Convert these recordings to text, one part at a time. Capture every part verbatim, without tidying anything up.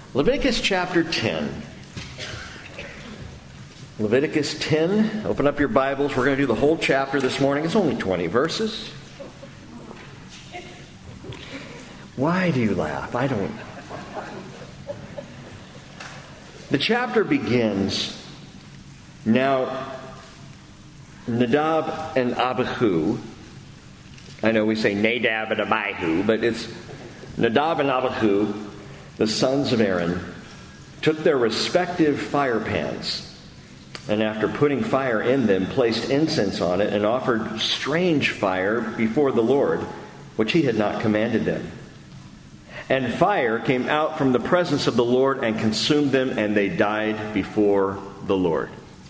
Leviticus chapter ten. Leviticus ten. Open up your Bibles. We're going to do the whole chapter this morning. It's only twenty verses. Why do you laugh? I don't. The chapter begins, now, Nadab and Abihu. I know we say Nadab and Abihu, but it's Nadab and Abihu, the sons of Aaron, took their respective fire pans, and after putting fire in them, placed incense on it and offered strange fire before the Lord, which he had not commanded them. And fire came out from the presence of the Lord and consumed them, and they died before the Lord.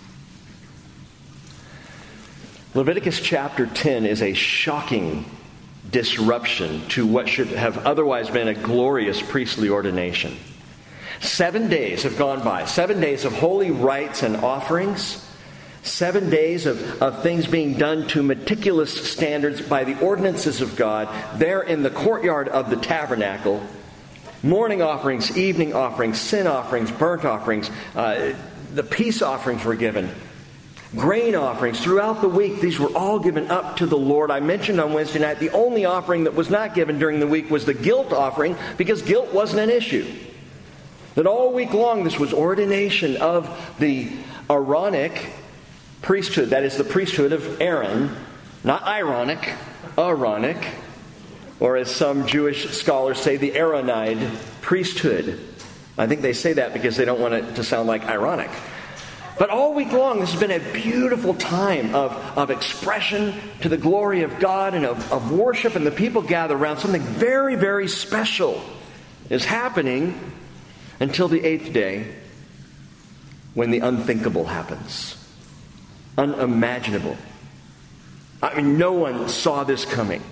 Leviticus chapter ten is a shocking disruption to what should have otherwise been a glorious priestly ordination. Seven days have gone by. Seven days of holy rites and offerings. Seven days of, of things being done to meticulous standards by the ordinances of God there in the courtyard of the tabernacle. Morning offerings, evening offerings, sin offerings, burnt offerings. Uh, the peace offerings were given. Grain offerings throughout the week. These were all given up to the Lord. I mentioned on Wednesday night the only offering that was not given during the week was the guilt offering, because guilt wasn't an issue. That all week long this was ordination of the Aaronic priesthood, that is the priesthood of Aaron, not ironic, Aaronic, or as some Jewish scholars say, the Aaronide priesthood. I think they say that because they don't want it to sound like ironic. But all week long, this has been a beautiful time of, of expression to the glory of God and of, of worship, and the people gather around. Something very, very special is happening until the eighth day, when the unthinkable happens. Unimaginable. I mean, no one saw this coming.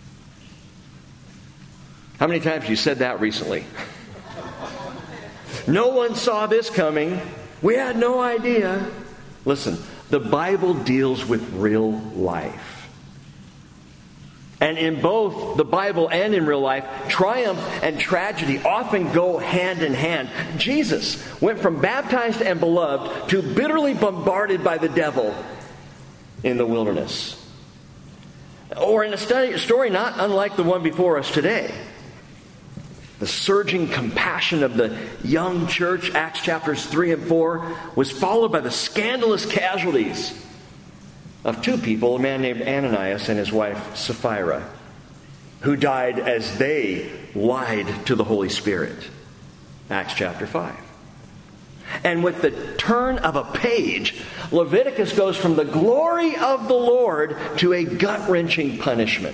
How many times have you said that recently? No one saw this coming. We had no idea. Listen, the Bible deals with real life. And in both the Bible and in real life, triumph and tragedy often go hand in hand. Jesus went from baptized and beloved to bitterly bombarded by the devil in the wilderness. Or in a study, story not unlike the one before us today. The surging compassion of the young church, Acts chapters three and four, was followed by the scandalous casualties of two people, a man named Ananias and his wife Sapphira, who died as they lied to the Holy Spirit. Acts chapter five. And with the turn of a page, Leviticus goes from the glory of the Lord to a gut-wrenching punishment.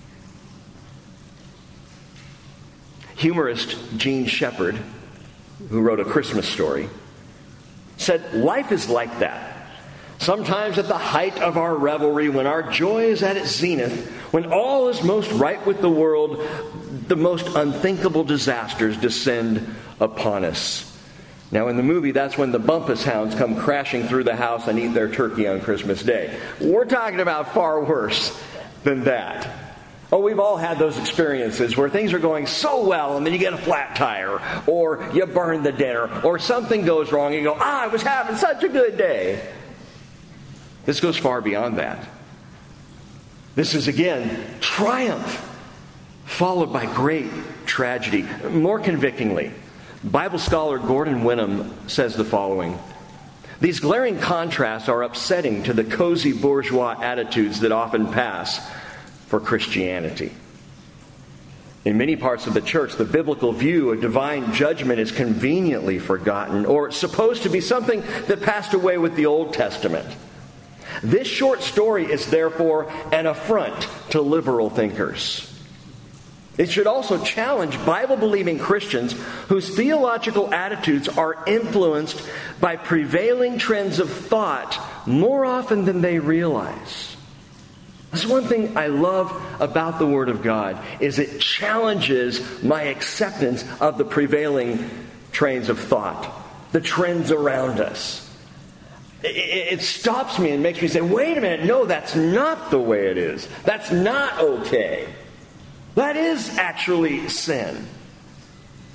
Humorist Gene Shepard, who wrote A Christmas Story, said, "Life is like that. Sometimes at the height of our revelry, when our joy is at its zenith, when all is most right with the world, the most unthinkable disasters descend upon us." Now in the movie, that's when the Bumpus hounds come crashing through the house and eat their turkey on Christmas Day. We're talking about far worse than that. Oh, we've all had those experiences where things are going so well and then you get a flat tire, or you burn the dinner, or something goes wrong and you go, ah, I was having such a good day. This goes far beyond that. This is, again, triumph followed by great tragedy. More convictingly, Bible scholar Gordon Wenham says the following: "These glaring contrasts are upsetting to the cozy bourgeois attitudes that often pass for Christianity. In many parts of the church, the biblical view of divine judgment is conveniently forgotten, or supposed to be something that passed away with the Old Testament. This short story is therefore an affront to liberal thinkers. It should also challenge Bible-believing Christians whose theological attitudes are influenced by prevailing trends of thought more often than they realize." That's one thing I love about the Word of God, is it challenges my acceptance of the prevailing trains of thought, the trends around us. It stops me and makes me say, wait a minute, no, that's not the way it is. That's not okay. That is actually sin.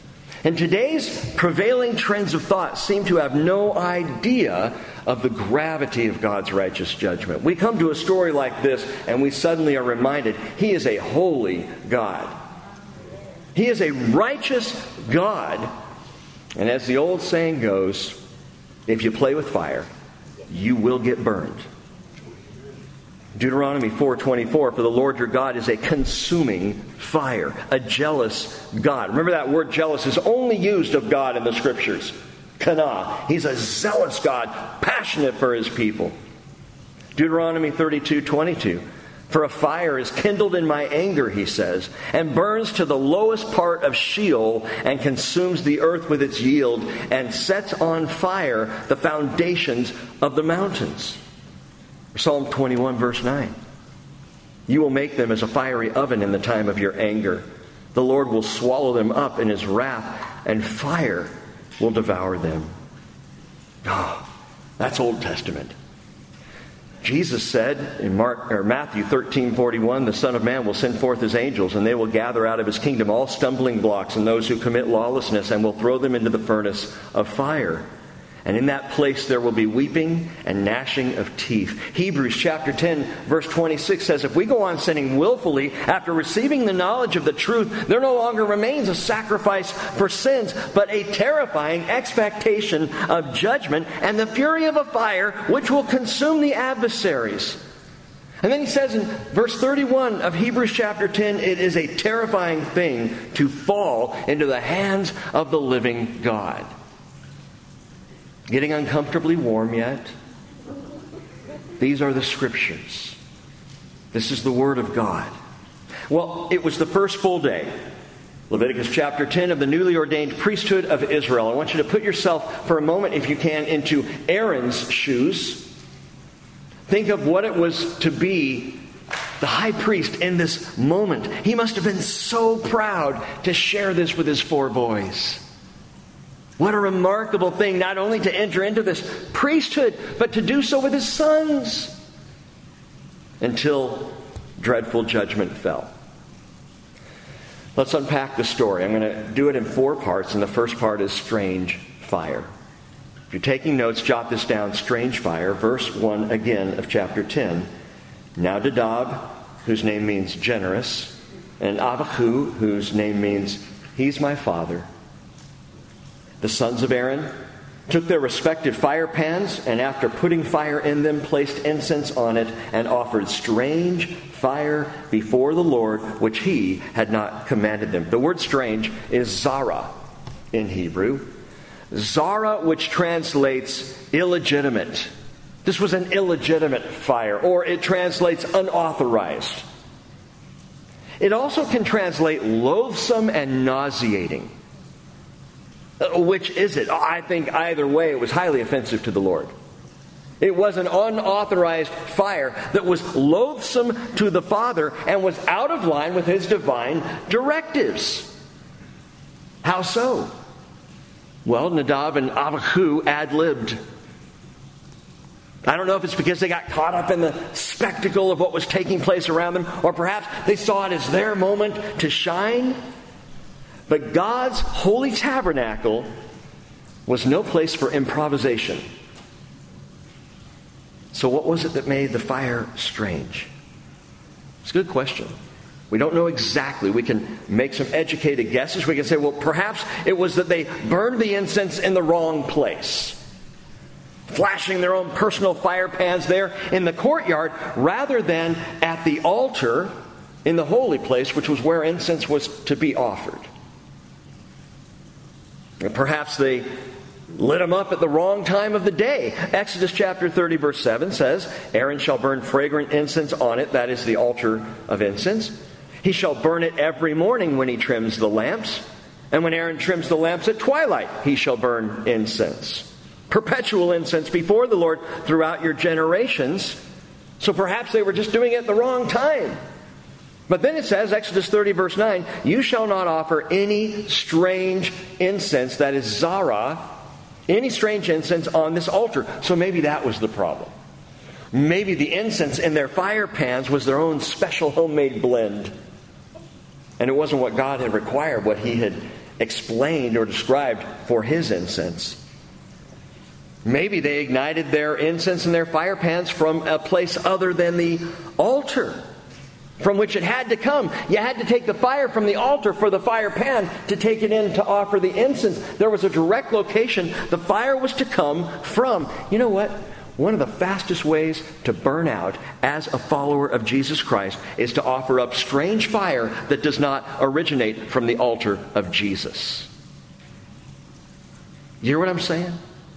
And today's prevailing trends of thought seem to have no idea of the gravity of God's righteous judgment. We come to a story like this and we suddenly are reminded He is a holy God. He is a righteous God. And as the old saying goes, if you play with fire, you will get burned. Deuteronomy four twenty-four, for the Lord your God is a consuming fire, a jealous God. Remember that word jealous is only used of God in the Scriptures. Kana. He's a zealous God, passionate for His people. Deuteronomy thirty-two twenty-two, for a fire is kindled in my anger, He says, and burns to the lowest part of Sheol and consumes the earth with its yield and sets on fire the foundations of the mountains. Psalm twenty-one, verse nine. You will make them as a fiery oven in the time of your anger. The Lord will swallow them up in His wrath, and fire will devour them. Oh, that's Old Testament. Jesus said in Mark or Matthew thirteen forty-one, the Son of Man will send forth His angels, and they will gather out of His kingdom all stumbling blocks and those who commit lawlessness, and will throw them into the furnace of fire. And in that place there will be weeping and gnashing of teeth. Hebrews chapter ten, verse twenty-six says, if we go on sinning willfully after receiving the knowledge of the truth, there no longer remains a sacrifice for sins, but a terrifying expectation of judgment and the fury of a fire which will consume the adversaries. And then he says in verse thirty-one of Hebrews chapter ten, it is a terrifying thing to fall into the hands of the living God. Getting uncomfortably warm yet? These are the Scriptures. This is the Word of God. Well, it was the first full day, Leviticus chapter ten, of the newly ordained priesthood of Israel. I want you to put yourself for a moment, if you can, into Aaron's shoes. Think of what it was to be the high priest in this moment. He must have been so proud to share this with his four boys. What a remarkable thing, not only to enter into this priesthood, but to do so with his sons. Until dreadful judgment fell. Let's unpack the story. I'm going to do it in four parts, and the first part is strange fire. If you're taking notes, jot this down, strange fire, verse one again of chapter ten. Now Nadab, whose name means generous, and Abihu, whose name means he's my father. The sons of Aaron took their respective fire pans, and after putting fire in them, placed incense on it, and offered strange fire before the Lord, which He had not commanded them. The word strange is zara in Hebrew. Zara, which translates illegitimate. This was an illegitimate fire, or it translates unauthorized. It also can translate loathsome and nauseating. Which is it? I think either way it was highly offensive to the Lord. It was an unauthorized fire that was loathsome to the Father and was out of line with His divine directives. How so? Well, Nadab and Abihu ad-libbed. I don't know if it's because they got caught up in the spectacle of what was taking place around them, or perhaps they saw it as their moment to shine. But God's holy tabernacle was no place for improvisation. So what was it that made the fire strange? It's a good question. We don't know exactly. We can make some educated guesses. We can say, well, perhaps it was that they burned the incense in the wrong place, flashing their own personal fire pans there in the courtyard rather than at the altar in the holy place, which was where incense was to be offered. Perhaps they lit them up at the wrong time of the day. Exodus chapter thirty, verse seven says, Aaron shall burn fragrant incense on it, that is the altar of incense. He shall burn it every morning when he trims the lamps. And when Aaron trims the lamps at twilight, he shall burn incense. Perpetual incense before the Lord throughout your generations. So perhaps they were just doing it at the wrong time. But then it says, Exodus thirty, verse nine, you shall not offer any strange incense, that is zara, any strange incense on this altar. So maybe that was the problem. Maybe the incense in their fire pans was their own special homemade blend. And it wasn't what God had required, what He had explained or described for his incense. Maybe they ignited their incense and their fire pans from a place other than the altar from which it had to come. You had to take the fire from the altar for the fire pan to take it in to offer the incense. There was a direct location the fire was to come from. You know what? One of the fastest ways to burn out as a follower of Jesus Christ is to offer up strange fire that does not originate from the altar of Jesus. You hear what I'm saying?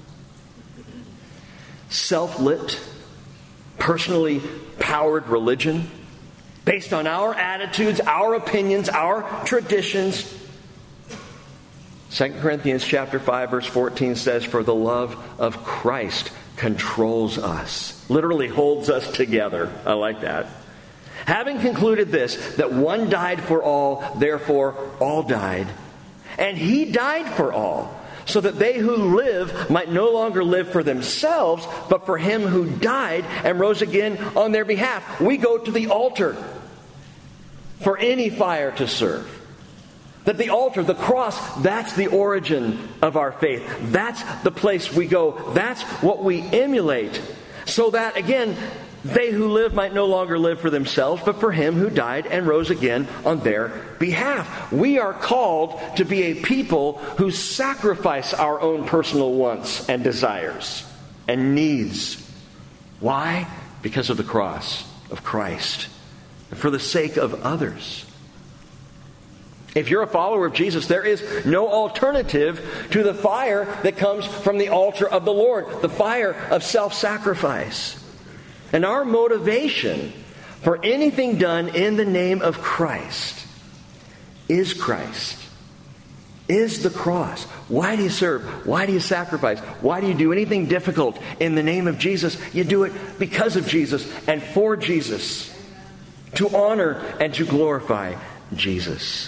Self-lit, personally powered religion based on our attitudes, our opinions, our traditions. Second Corinthians chapter five verse fourteen says, "For the love of Christ controls us." Literally holds us together. I like that. "Having concluded this, that one died for all, therefore all died. And he died for all, so that they who live might no longer live for themselves, but for him who died and rose again on their behalf." We go to the altar for any fire to serve. That the altar, the cross, that's the origin of our faith. That's the place we go. That's what we emulate. So that, again, they who live might no longer live for themselves, but for him who died and rose again on their behalf. We are called to be a people who sacrifice our own personal wants and desires and needs. Why? Because of the cross of Christ. And for the sake of others. If you're a follower of Jesus, there is no alternative to the fire that comes from the altar of the Lord, the fire of self-sacrifice. And our motivation for anything done in the name of Christ is Christ, is the cross. Why do you serve? Why do you sacrifice? Why do you do anything difficult in the name of Jesus? You do it because of Jesus and for Jesus, to honor and to glorify Jesus.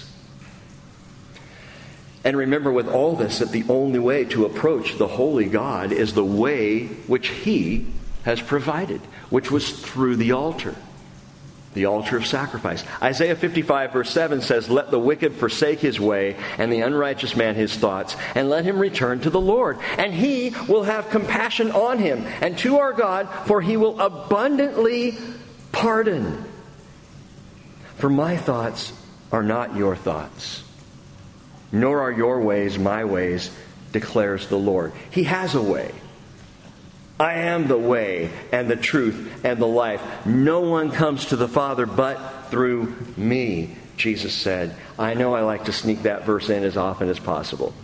And remember with all this that the only way to approach the holy God is the way which He has provided, which was through the altar. The altar of sacrifice. Isaiah fifty-five verse seven says, "Let the wicked forsake his way, and the unrighteous man his thoughts, and let him return to the Lord. And He will have compassion on him, and to our God, for He will abundantly pardon. For my thoughts are not your thoughts, nor are your ways my ways, declares the Lord." He has a way. "I am the way and the truth and the life. No one comes to the Father but through me," Jesus said. I know I like to sneak that verse in as often as possible.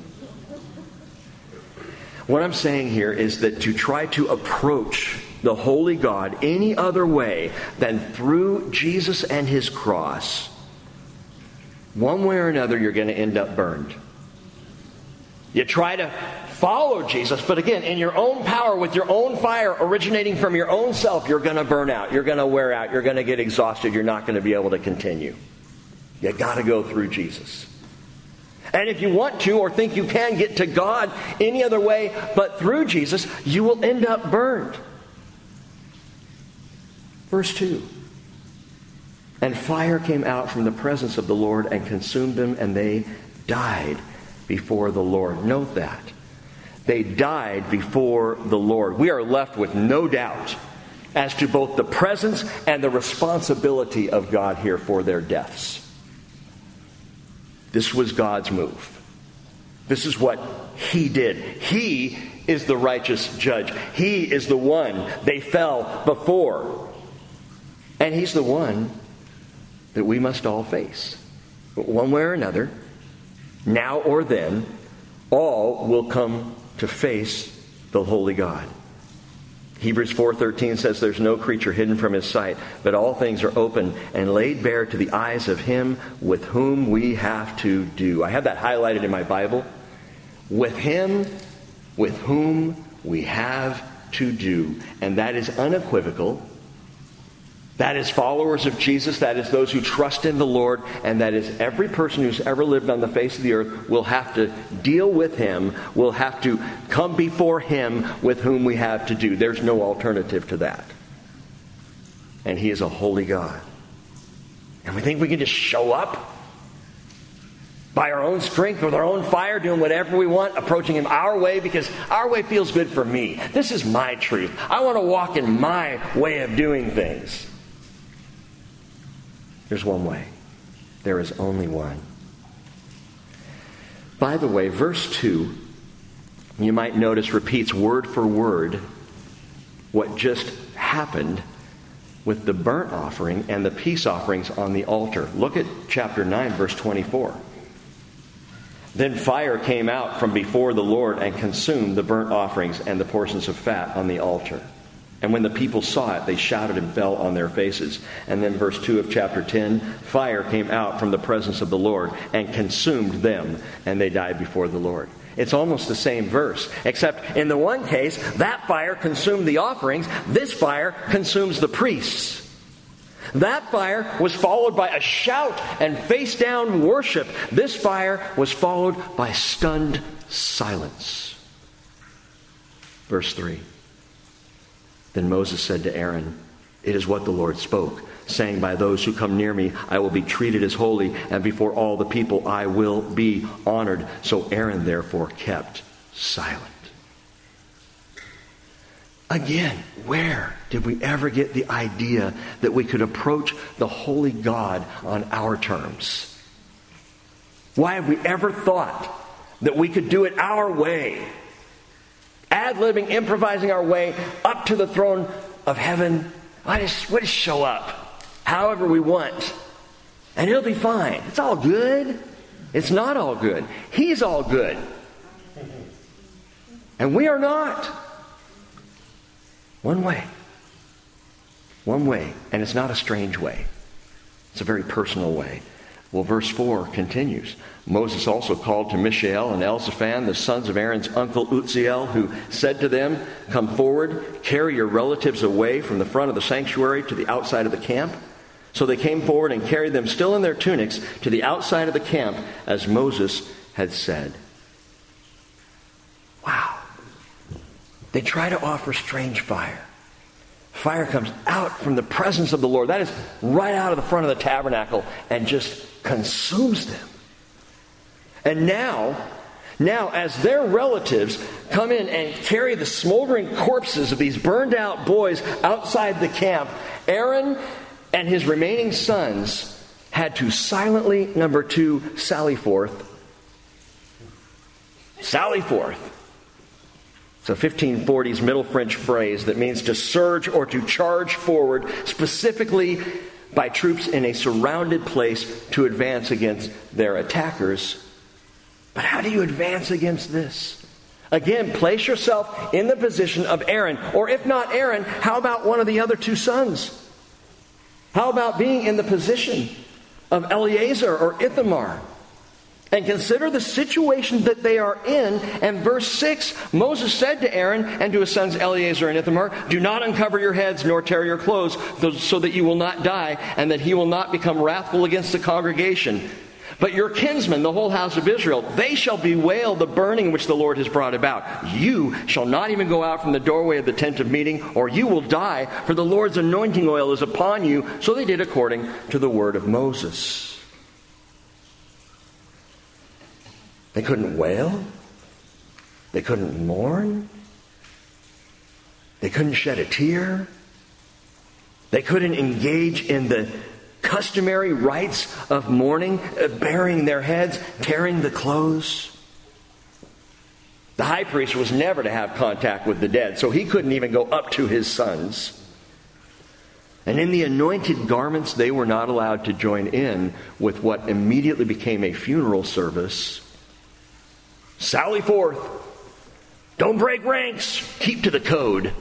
What I'm saying here is that to try to approach the holy God any other way than through Jesus and His cross, one way or another, you're going to end up burned. You try to follow Jesus, but again, in your own power, with your own fire originating from your own self, you're going to burn out. You're going to wear out. You're going to get exhausted. You're not going to be able to continue. You got to go through Jesus. And if you want to or think you can get to God any other way but through Jesus, you will end up burned. Verse two. "And fire came out from the presence of the Lord and consumed them, and they died before the Lord." Note that. They died before the Lord. We are left with no doubt as to both the presence and the responsibility of God here for their deaths. This was God's move. This is what He did. He is the righteous judge. He is the one they fell before. And He's the one that we must all face. But one way or another, now or then, all will come to face the holy God. Hebrews four thirteen says there's no creature hidden from His sight, but all things are open and laid bare to the eyes of Him with whom we have to do. I have that highlighted in my Bible. With Him with whom we have to do. And that is unequivocal. That is followers of Jesus. That is those who trust in the Lord. And that is every person who's ever lived on the face of the earth will have to deal with Him, will have to come before Him with whom we have to do. There's no alternative to that. And He is a holy God. And we think we can just show up by our own strength, with our own fire, doing whatever we want, approaching him our way because our way feels good for me. This is my truth. I want to walk in my way of doing things. There's one way. There is only one. By the way, verse two, you might notice, repeats word for word what just happened with the burnt offering and the peace offerings on the altar. Look at chapter nine, verse twenty-four. Then fire came out from before the Lord and consumed the burnt offerings and the portions of fat on the altar. And when the people saw it, they shouted and fell on their faces. And then verse two of chapter ten, fire came out from the presence of the Lord and consumed them, and they died before the Lord. It's almost the same verse, except in the one case, that fire consumed the offerings. This fire consumes the priests. That fire was followed by a shout and face-down worship. This fire was followed by stunned silence. Verse three. Then Moses said to Aaron, "It is what the Lord spoke, saying, by those who come near me, I will be treated as holy, and before all the people I will be honored." So Aaron therefore kept silent. Again, where did we ever get the idea that we could approach the holy God on our terms? Why have we ever thought that we could do it our way? Ad-libbing, improvising our way up to the throne of heaven. I just, we just show up however we want, and it'll be fine. It's all good. It's not all good. He's all good. And we are not. One way. One way. And it's not a strange way. It's a very personal way. Well, verse four continues. Moses also called to Mishael and Elzaphan, the sons of Aaron's uncle Uzziel, who said to them, "Come forward, carry your relatives away from the front of the sanctuary to the outside of the camp." So they came forward and carried them still in their tunics to the outside of the camp, as Moses had said. Wow. They try to offer strange fire. Fire comes out from the presence of the Lord. That is right out of the front of the tabernacle and just consumes them. And now, now as their relatives come in and carry the smoldering corpses of these burned out boys outside the camp, Aaron and his remaining sons had to silently, number two, sally forth. Sally forth. It's a fifteen forties Middle French phrase that means to surge or to charge forward, specifically by troops in a surrounded place to advance against their attackers. But how do you advance against this? Again, place yourself in the position of Aaron. Or if not Aaron, how about one of the other two sons? How about being in the position of Eleazar or Ithamar? And consider the situation that they are in. And verse six, Moses said to Aaron and to his sons Eleazar and Ithamar, "Do not uncover your heads nor tear your clothes, so that you will not die, and that he will not become wrathful against the congregation. But your kinsmen, the whole house of Israel, they shall bewail the burning which the Lord has brought about. You shall not even go out from the doorway of the tent of meeting, or you will die, for the Lord's anointing oil is upon you." So they did according to the word of Moses. They couldn't wail. They couldn't mourn. They couldn't shed a tear. They couldn't engage in the customary rites of mourning, uh, burying their heads, tearing the clothes. The high priest was never to have contact with the dead, so he couldn't even go up to his sons. And in the anointed garments, they were not allowed to join in with what immediately became a funeral service. Sally forth. Don't break ranks. Keep to the code.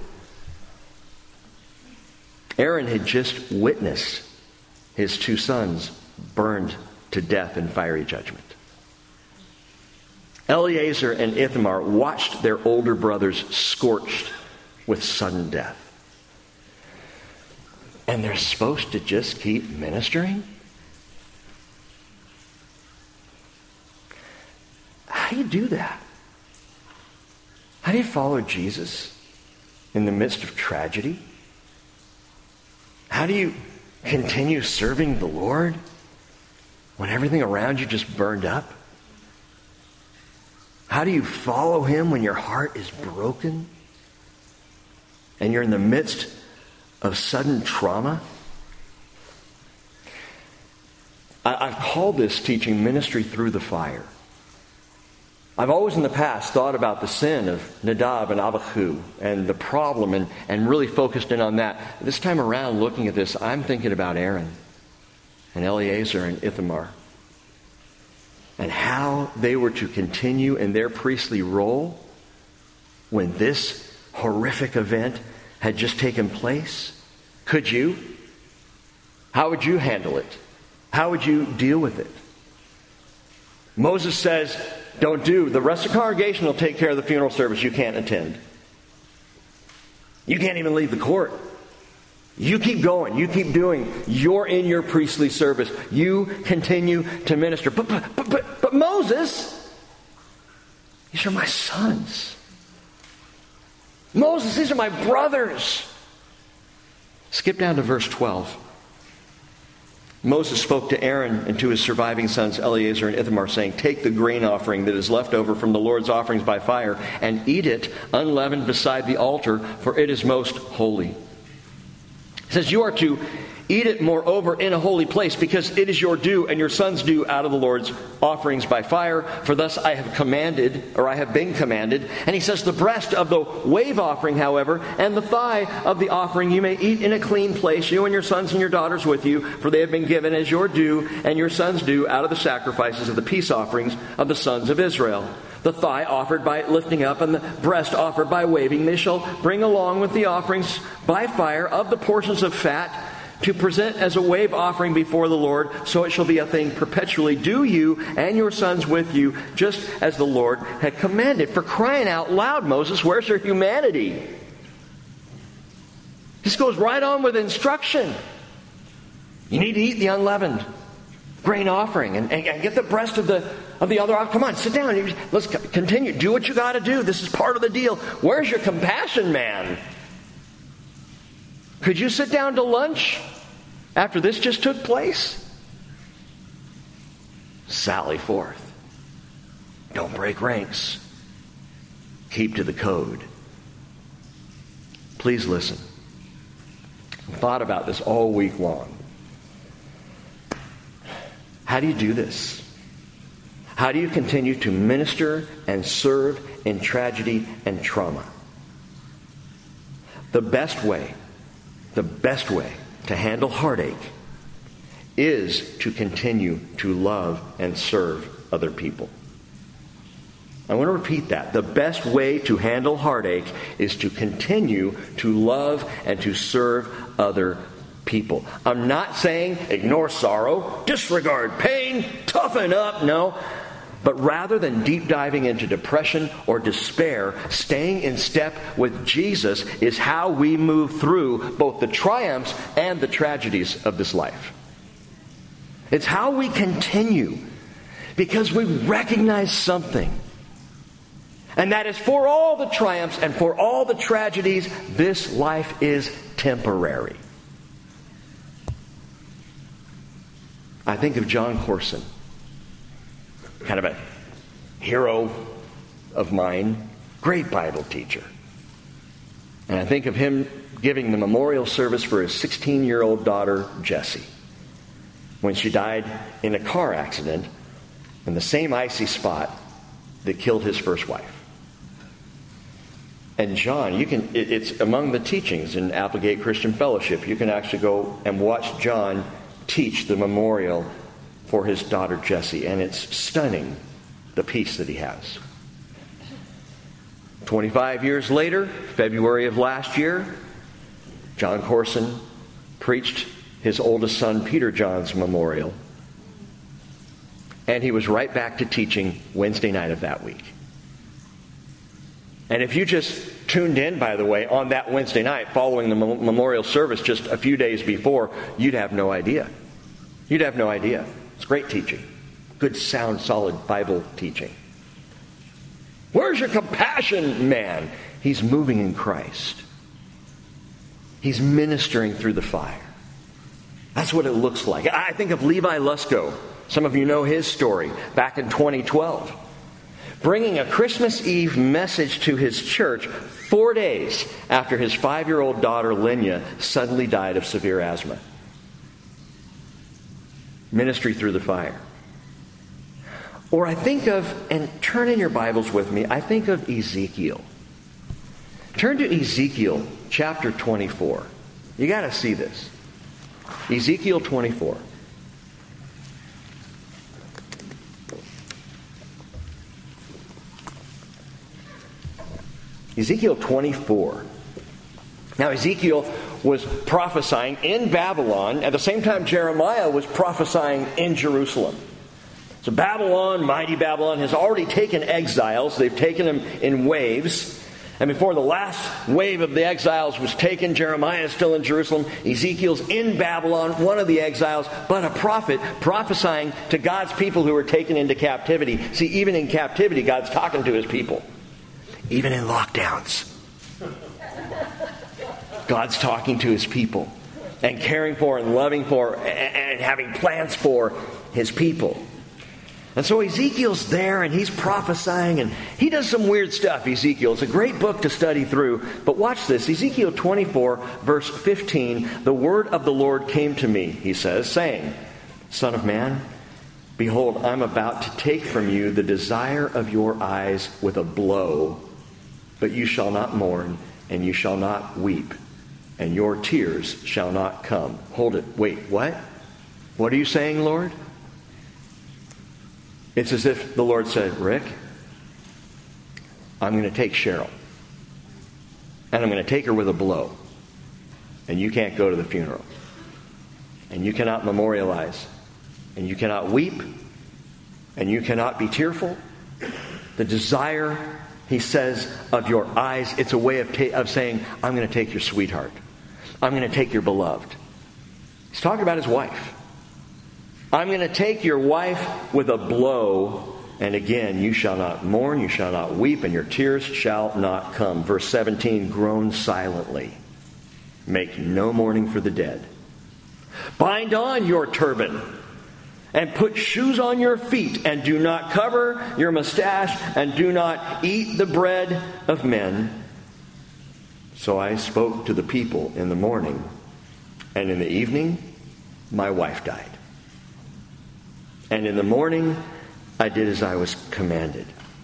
Aaron had just witnessed his two sons burned to death in fiery judgment. Eleazar and Ithamar watched their older brothers scorched with sudden death. And they're supposed to just keep ministering? How do you do that? How do you follow Jesus in the midst of tragedy? How do you continue serving the Lord when everything around you just burned up? How do you follow him when your heart is broken and you're in the midst of sudden trauma? I, I've called this teaching ministry through the fire. I've always in the past thought about the sin of Nadab and Abihu and the problem and, and really focused in on that. This time around, looking at this, I'm thinking about Aaron and Eleazar and Ithamar and how they were to continue in their priestly role when this horrific event had just taken place. Could you? How would you handle it? How would you deal with it? Moses says, don't do. The rest of the congregation will take care of the funeral service. You can't attend. You can't even leave the court. You keep going. You keep doing. You're in your priestly service. You continue to minister. But, but, but, but, but Moses, these are my sons. Moses, these are my brothers. Skip down to verse twelve. Moses spoke to Aaron and to his surviving sons Eleazar and Ithamar, saying, take the grain offering that is left over from the Lord's offerings by fire and eat it unleavened beside the altar, for it is most holy. He says, you are to eat it moreover in a holy place, because it is your due and your sons' due out of the Lord's offerings by fire. For thus I have commanded, or I have been commanded. And he says, the breast of the wave offering, however, and the thigh of the offering you may eat in a clean place, you and your sons and your daughters with you, for they have been given as your due and your sons' due out of the sacrifices of the peace offerings of the sons of Israel. The thigh offered by lifting up and the breast offered by waving, they shall bring along with the offerings by fire of the portions of fat, to present as a wave offering before the Lord, so it shall be a thing perpetually due you and your sons with you, just as the Lord had commanded. For crying out loud, Moses, where's your humanity? This goes right on with instruction. You need to eat the unleavened grain offering and, and, and get the breast of the of the other. Come on, sit down. Let's continue. Do what you got to do. This is part of the deal. Where's your compassion, man? Could you sit down to lunch after this just took place? Sally forth. Don't break ranks. Keep to the code. Please listen. I've thought about this all week long. How do you do this? How do you continue to minister and serve in tragedy and trauma? The best way The best way to handle heartache is to continue to love and serve other people. I want to repeat that. The best way to handle heartache is to continue to love and to serve other people. I'm not saying ignore sorrow, disregard pain, toughen up. No. But rather than deep diving into depression or despair, staying in step with Jesus is how we move through both the triumphs and the tragedies of this life. It's how we continue, because we recognize something. And that is, for all the triumphs and for all the tragedies, this life is temporary. I think of John Corson, kind of a hero of mine, great Bible teacher. And I think of him giving the memorial service for his sixteen-year-old daughter, Jessie, when she died in a car accident in the same icy spot that killed his first wife. And John, you can, it, it's among the teachings in Applegate Christian Fellowship. You can actually go and watch John teach the memorial for his daughter Jessie, and it's stunning, the peace that he has. twenty-five years later, February of last year, John Corson preached his oldest son Peter John's memorial, and he was right back to teaching Wednesday night of that week. And if you just tuned in, by the way, on that Wednesday night following the memorial service just a few days before, you'd have no idea. You'd have no idea. It's great teaching. Good, sound, solid Bible teaching. Where's your compassion, man? He's moving in Christ. He's ministering through the fire. That's what it looks like. I think of Levi Lusko. Some of you know his story back in twenty twelve. bringing a Christmas Eve message to his church four days after his five-year-old daughter, Lenya, suddenly died of severe asthma. Ministry through the fire. Or I think of, and turn in your Bibles with me, I think of Ezekiel. Turn to Ezekiel chapter twenty-four. You got to see this. Ezekiel twenty-four. Ezekiel twenty-four. Now, Ezekiel was prophesying in Babylon. At the same time, Jeremiah was prophesying in Jerusalem. So Babylon, mighty Babylon, has already taken exiles. They've taken them in waves. And before the last wave of the exiles was taken, Jeremiah is still in Jerusalem. Ezekiel's in Babylon, one of the exiles, but a prophet prophesying to God's people who were taken into captivity. See, even in captivity, God's talking to his people. Even in lockdowns, God's talking to his people and caring for and loving for and having plans for his people. And so Ezekiel's there and he's prophesying and he does some weird stuff, Ezekiel. It's a great book to study through. But watch this. Ezekiel twenty-four, verse fifteen. The word of the Lord came to me, he says, saying, Son of man, behold, I'm about to take from you the desire of your eyes with a blow. But you shall not mourn, and you shall not weep, and your tears shall not come. Hold it. Wait, what? What are you saying, Lord? It's as if the Lord said, Rick, I'm going to take Cheryl, and I'm going to take her with a blow, and you can't go to the funeral, and you cannot memorialize, and you cannot weep, and you cannot be tearful. The desire, he says, of your eyes, it's a way of, ta- of saying, I'm going to take your sweetheart. I'm going to take your beloved. He's talking about his wife. I'm going to take your wife with a blow, and again, you shall not mourn, you shall not weep, and your tears shall not come. Verse seventeen, groan silently. Make no mourning for the dead. Bind on your turban, and put shoes on your feet, and do not cover your mustache, and do not eat the bread of men. So I spoke to the people in the morning, and in the evening, my wife died. And in the morning, I did as I was commanded.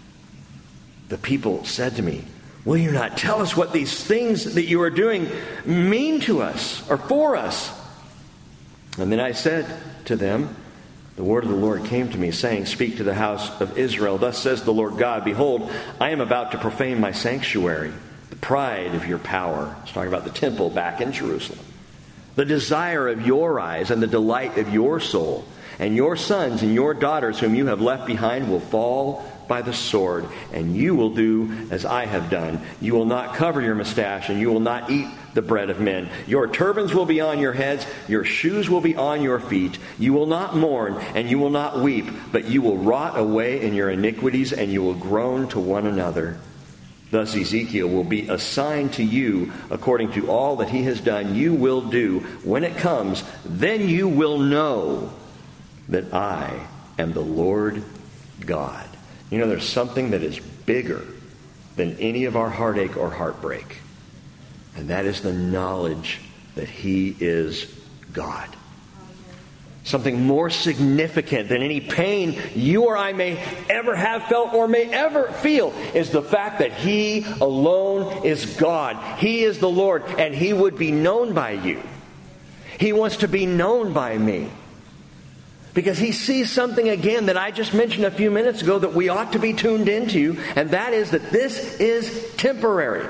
The people said to me, will you not tell us what these things that you are doing mean to us, or for us? And then I said to them, the word of the Lord came to me, saying, speak to the house of Israel. Thus says the Lord God, behold, I am about to profane my sanctuary, the pride of your power. It's talking about the temple back in Jerusalem. The desire of your eyes and the delight of your soul. And your sons and your daughters whom you have left behind will fall by the sword, and you will do as I have done. You will not cover your mustache, and you will not eat the bread of men. Your turbans will be on your heads, your shoes will be on your feet. You will not mourn, and you will not weep, but you will rot away in your iniquities, and you will groan to one another. Thus Ezekiel will be assigned to you according to all that he has done. You will do. When it comes, then you will know that I am the Lord God. You know, there's something that is bigger than any of our heartache or heartbreak. And that is the knowledge that he is God. Something more significant than any pain you or I may ever have felt or may ever feel is the fact that he alone is God. He is the Lord, and he would be known by you. He wants to be known by me. Because he sees something again that I just mentioned a few minutes ago that we ought to be tuned into, and that is that this is temporary.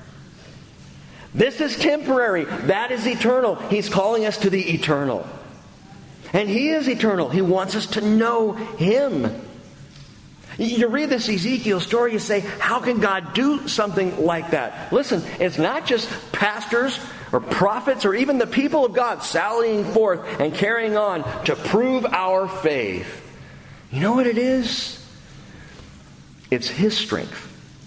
This is temporary. That is eternal. He's calling us to the eternal. And he is eternal. He wants us to know him. You read this Ezekiel story, you say, how can God do something like that? Listen, it's not just pastors or prophets or even the people of God sallying forth and carrying on to prove our faith. You know what it is? It's his strength.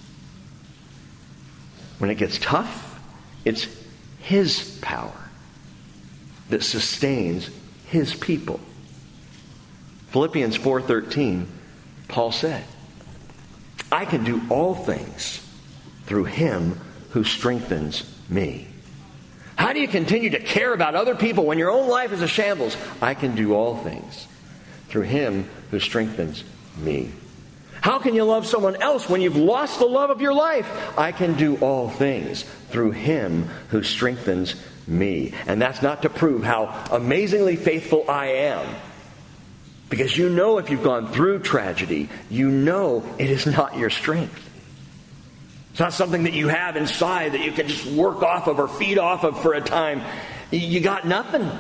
When it gets tough, it's his power that sustains his people. Philippians four thirteen, Paul said, I can do all things through him who strengthens me. How do you continue to care about other people when your own life is a shambles? I can do all things through him who strengthens me. How can you love someone else when you've lost the love of your life? I can do all things through him who strengthens me. And that's not to prove how amazingly faithful I am. Because you know if you've gone through tragedy, you know it is not your strength. It's not something that you have inside that you can just work off of or feed off of for a time. You got nothing.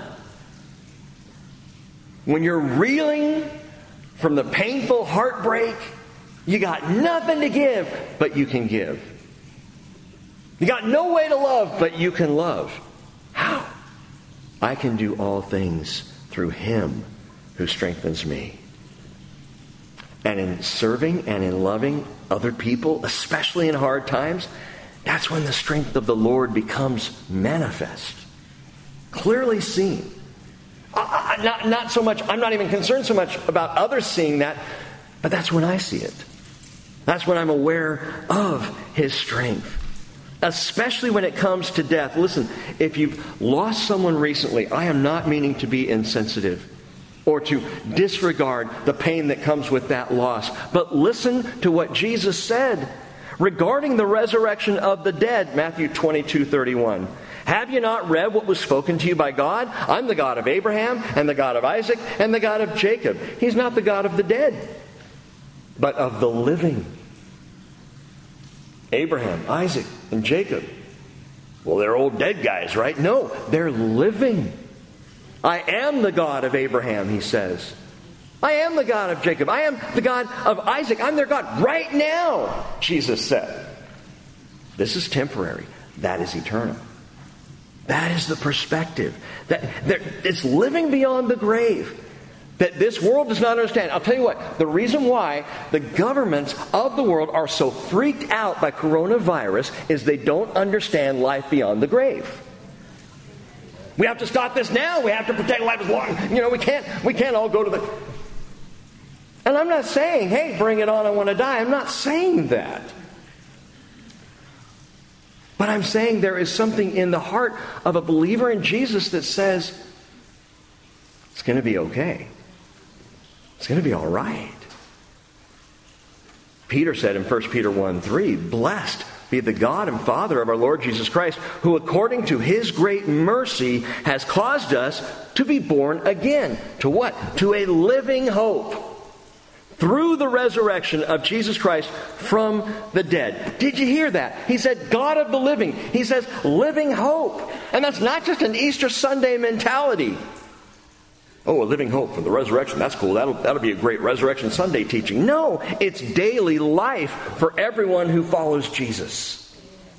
When you're reeling from the painful heartbreak, you got nothing to give, but you can give. You got no way to love, but you can love. How? I can do all things through him who strengthens me. And in serving and in loving other people, especially in hard times, that's when the strength of the Lord becomes manifest, clearly seen. I, I, not, not so much, I'm not even concerned so much about others seeing that, but that's when I see it. That's when I'm aware of his strength. Especially when it comes to death. Listen, if you've lost someone recently, I am not meaning to be insensitive or to disregard the pain that comes with that loss. But listen to what Jesus said regarding the resurrection of the dead, Matthew twenty-two thirty-one. Have you not read what was spoken to you by God? I'm the God of Abraham and the God of Isaac and the God of Jacob. He's not the God of the dead, but of the living. Abraham, Isaac, and Jacob. Well, they're old dead guys, right? No, they're living. I am the God of Abraham, he says. I am the God of Jacob. I am the God of Isaac. I'm their God right now, Jesus said. This is temporary. That is eternal. That is the perspective. That it's living beyond the grave. That this world does not understand. I'll tell you what, the reason why the governments of the world are so freaked out by coronavirus is they don't understand life beyond the grave. We have to stop this now. We have to protect life as long. You know, we can't, we can't all go to the... And I'm not saying, hey, bring it on, I want to die. I'm not saying that. But I'm saying there is something in the heart of a believer in Jesus that says, it's going to be okay. It's going to be all right. Peter said in First Peter one three, blessed be the God and Father of our Lord Jesus Christ, who according to his great mercy has caused us to be born again. To what? To a living hope through the resurrection of Jesus Christ from the dead. Did you hear that? He said, God of the living. He says, living hope. And that's not just an Easter Sunday mentality. Oh, a living hope for the resurrection. That's cool. That'll, that'll be a great Resurrection Sunday teaching. No, it's daily life for everyone who follows Jesus.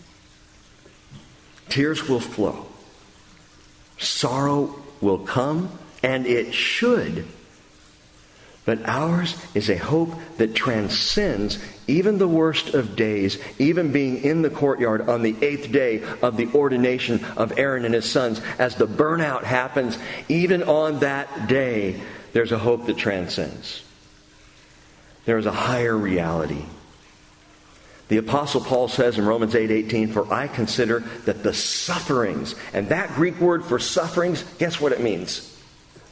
Tears will flow. Sorrow will come, and it should. But ours is a hope that transcends even the worst of days, even being in the courtyard on the eighth day of the ordination of Aaron and his sons. As the burnout happens, even on that day, there's a hope that transcends. There is a higher reality. The Apostle Paul says in Romans eight eighteen, for I consider that the sufferings, and that Greek word for sufferings, guess what it means?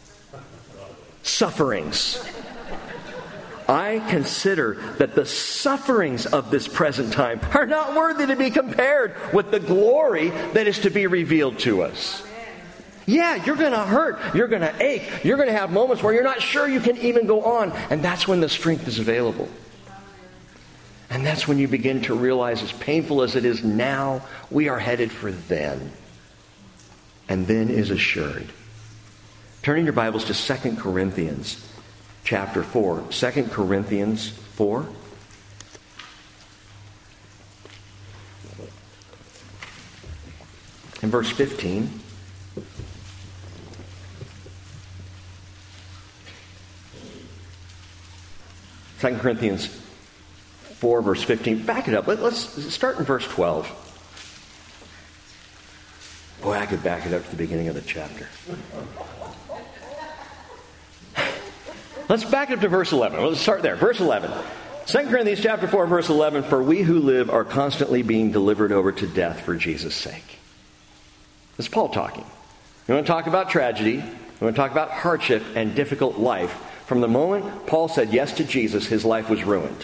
Sufferings. I consider that the sufferings of this present time are not worthy to be compared with the glory that is to be revealed to us. Yeah, you're going to hurt. You're going to ache. You're going to have moments where you're not sure you can even go on. And that's when the strength is available. And that's when you begin to realize, as painful as it is now, we are headed for then. And then is assured. Turning your Bibles to Second Corinthians chapter four. Second Corinthians four. And verse fifteen. Second Corinthians four, verse fifteen. Back it up. Let, let's start in verse twelve. Boy, I could back it up to the beginning of the chapter. Let's back it up to verse eleven. Let's start there. Verse eleven. Second Corinthians chapter four, verse eleven, for we who live are constantly being delivered over to death for Jesus' sake. This is Paul talking. We want to talk about tragedy. We want to talk about hardship and difficult life. From the moment Paul said yes to Jesus, his life was ruined.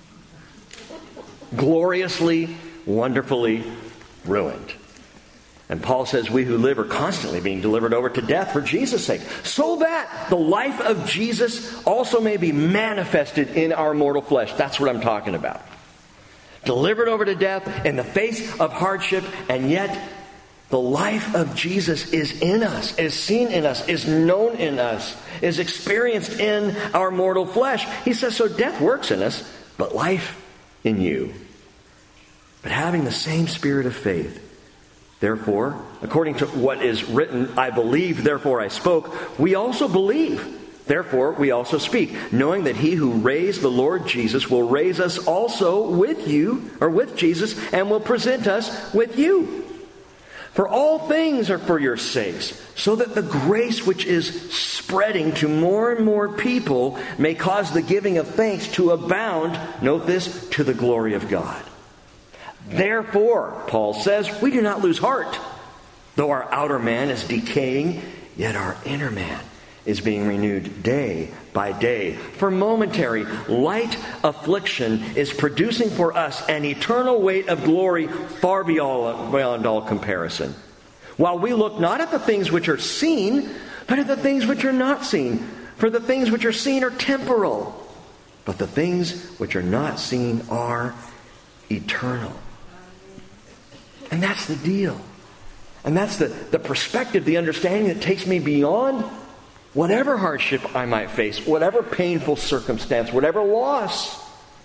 Gloriously, wonderfully ruined. And Paul says we who live are constantly being delivered over to death for Jesus' sake, so that the life of Jesus also may be manifested in our mortal flesh. That's what I'm talking about. Delivered over to death in the face of hardship, and yet the life of Jesus is in us, is seen in us, is known in us, is experienced in our mortal flesh. He says, so death works in us, but life in you. But having the same spirit of faith, therefore, according to what is written, I believe, therefore I spoke, we also believe. Therefore, we also speak, knowing that he who raised the Lord Jesus will raise us also with you, or with Jesus, and will present us with you. For all things are for your sakes, so that the grace which is spreading to more and more people may cause the giving of thanks to abound, note this, to the glory of God. Therefore, Paul says, we do not lose heart. Though our outer man is decaying, yet our inner man is being renewed day by day. For momentary, light affliction is producing for us an eternal weight of glory far beyond all comparison. While we look not at the things which are seen, but at the things which are not seen. For the things which are seen are temporal, but the things which are not seen are eternal. And that's the deal. And that's the, the perspective, the understanding that takes me beyond whatever hardship I might face, whatever painful circumstance, whatever loss.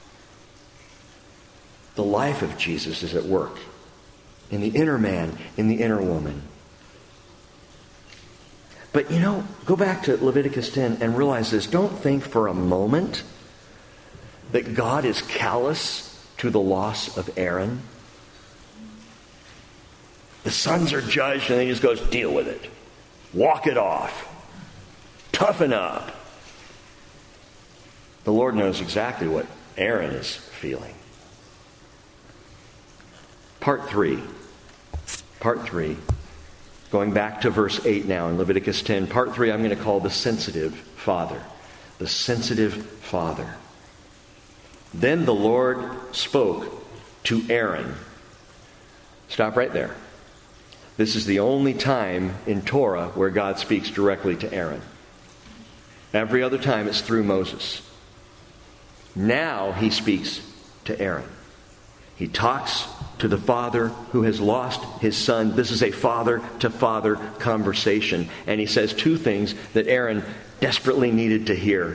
The life of Jesus is at work in the inner man, in the inner woman. But you know, go back to Leviticus ten and realize this. Don't think for a moment that God is callous to the loss of Aaron. The sons are judged and then he just goes, deal with it. Walk it off. Toughen up. The Lord knows exactly what Aaron is feeling. Part three. Part three. Going back to verse eight now in Leviticus ten. Part three I'm going to call the sensitive father. The sensitive father. Then the Lord spoke to Aaron. Stop right there. This is the only time in Torah where God speaks directly to Aaron. Every other time it's through Moses. Now he speaks to Aaron. He talks to the father who has lost his son. This is a father-to-father conversation. And he says two things that Aaron desperately needed to hear.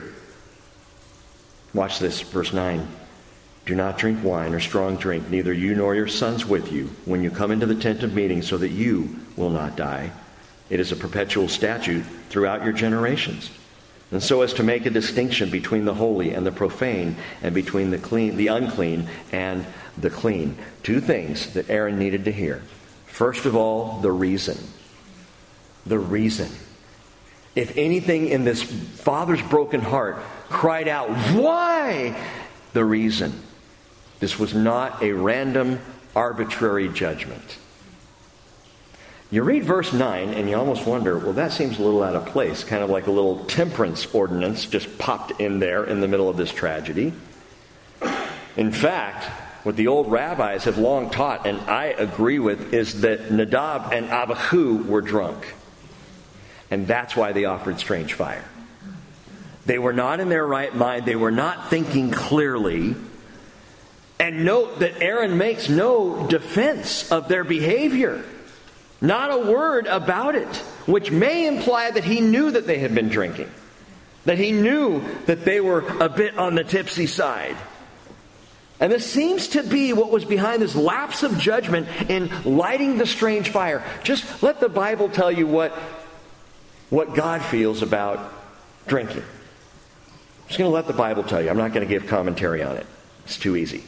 Watch this, verse nine. Do not drink wine or strong drink, neither you nor your sons with you, when you come into the tent of meeting, so that you will not die. It is a perpetual statute throughout your generations. And so as to make a distinction between the holy and the profane, and between the clean, the unclean and the clean. Two things that Aaron needed to hear. First of all, the reason. The reason. If anything in this father's broken heart cried out, why? The reason. This was not a random, arbitrary judgment. You read verse nine and you almost wonder, well, that seems a little out of place. Kind of like a little temperance ordinance just popped in there in the middle of this tragedy. In fact, what the old rabbis have long taught, and I agree with, is that Nadab and Abihu were drunk. And that's why they offered strange fire. They were not in their right mind. They were not thinking clearly. And note that Aaron makes no defense of their behavior. Not a word about it, which may imply that he knew that they had been drinking. That he knew that they were a bit on the tipsy side. And this seems to be what was behind this lapse of judgment in lighting the strange fire. Just let the Bible tell you what, what God feels about drinking. I'm just going to let the Bible tell you. I'm not going to give commentary on it. It's too easy.